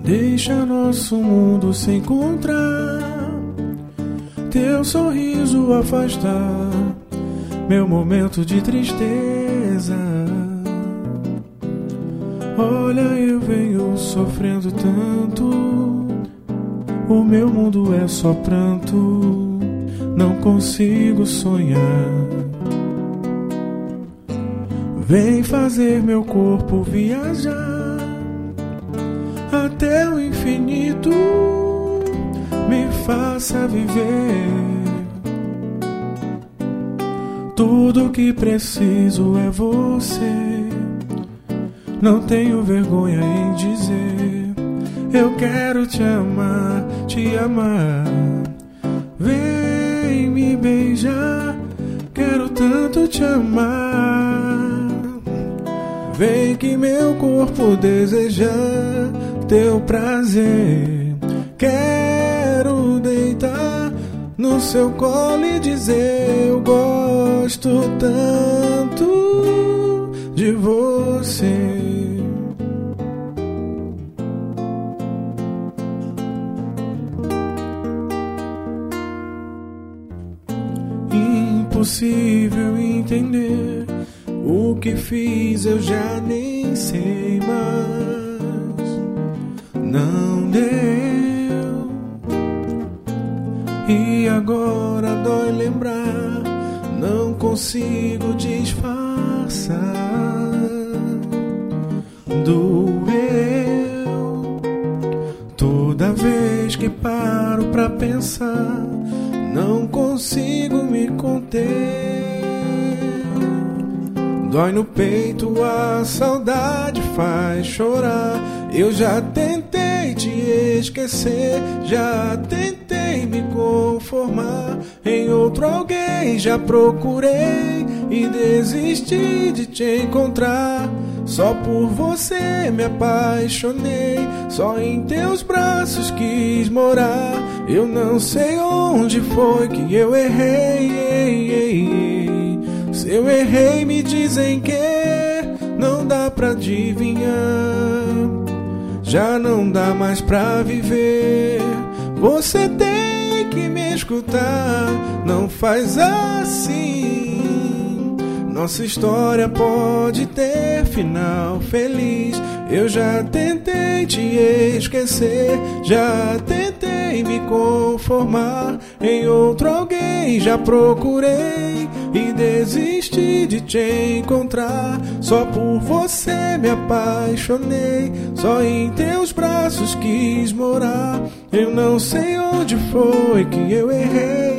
Deixa nosso mundo se encontrar, teu sorriso afastar meu momento de tristeza. Olha, eu venho sofrendo tanto, o meu mundo é só pranto, não consigo sonhar. Vem fazer meu corpo viajar até o infinito, me faça viver. Tudo que preciso é você, não tenho vergonha em dizer. Eu quero te amar, te amar. Vem me beijar, quero tanto te amar. Vem que meu corpo deseja teu prazer. Quero deitar no seu colo e dizer: eu gosto tanto de você. Impossível entender o que fiz, eu já nem sei mais. Não deu, e agora dói lembrar, não consigo disfarçar. Doeu toda vez que paro pra pensar, não consigo me conter. Dói no peito, a saudade faz chorar. Eu já tentei te esquecer, já tentei me conformar em outro alguém, já procurei e desisti de te encontrar. Só por você me apaixonei, só em teus braços quis morar. Eu não sei onde foi que eu errei. Se eu errei, me dizem que não dá pra adivinhar. Já não dá mais pra viver. Você tem que me escutar, não faz assim. Nossa história pode ter final feliz. Eu já tentei te esquecer, já tentei me conformar em outro alguém, já procurei e desisti de te encontrar. Só por você me apaixonei, só em teus braços quis morar. Eu não sei onde foi que eu errei.